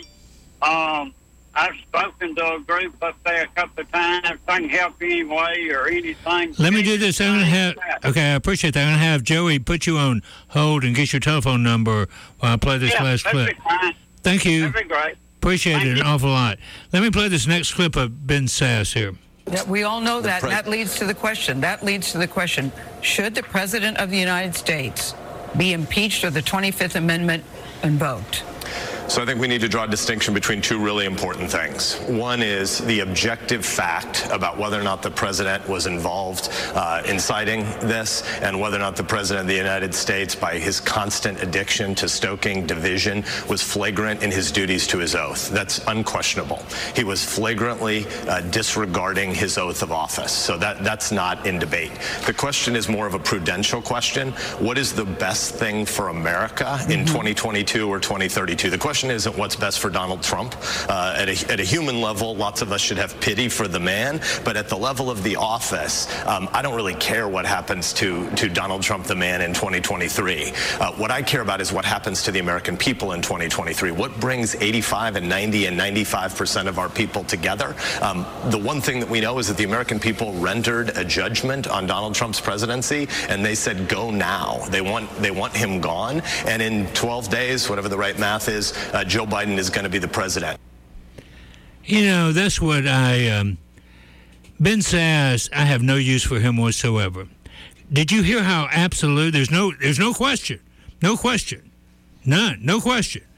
I've spoken to a group up there a couple of times. If I can help you anyway or anything. Let me do this. I'm going to have, okay, I appreciate that. I'm going to have Joey put you on hold and get your telephone number while I play this last clip. That'd be fine. Thank you. That'd be great. Appreciate it an awful lot. Let me play this next clip of Ben Sass here. Yeah, we all know that. That leads to the question. Should the President of the United States be impeached or the 25th Amendment invoked? So I think we need to draw a distinction between two really important things. One is the objective fact about whether or not the president was involved inciting this, and whether or not the president of the United States, by his constant addiction to stoking division, was flagrant in his duties to his oath. That's unquestionable. He was flagrantly disregarding his oath of office. So that's not in debate. The question is more of a prudential question. What is the best thing for America in 2022 or 2032? The question isn't what's best for Donald Trump. At a human level, lots of us should have pity for the man, but at the level of the office, I don't really care what happens to Donald Trump, the man, in 2023. What I care about is what happens to the American people in 2023. What brings 85 and 90 and 95% of our people together? The one thing that we know is that the American people rendered a judgment on Donald Trump's presidency, and they said, go now. They want him gone, and in 12 days, whatever the right math is, Joe Biden is going to be the president. You know, that's what Ben Sass, I have no use for him whatsoever. Did you hear how absolute, there's no question. No question. None. No question.